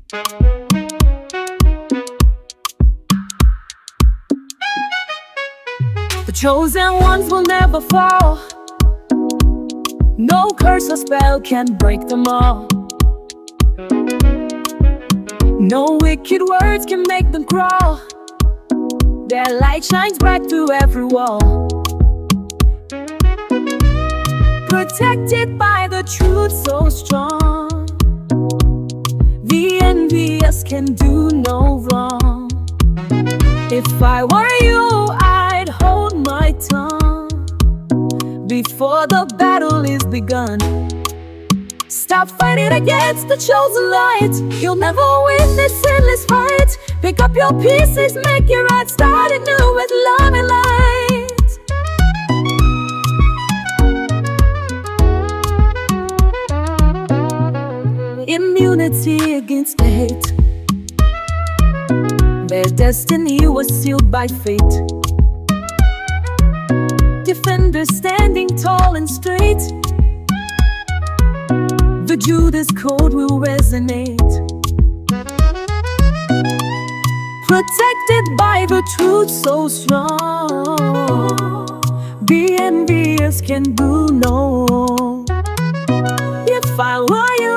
The chosen ones will never fall. No curse or spell can break them all. No wicked words can make them crawl. Their light shines bright through every wall. Protected by the truth so strong, the envious can do no wrong. If I were you, I'd hold my tongue before the battle is begun. Stop fighting against the chosen light. You'll never win this endless fight. Pick up your pieces, make it right, start anew with love and light. Immunity against hate. Their destiny was sealed by fate. Defenders standing tall and straight. The Judas code will resonate. Protected by the truth so strong, the envious can do no. If I were you,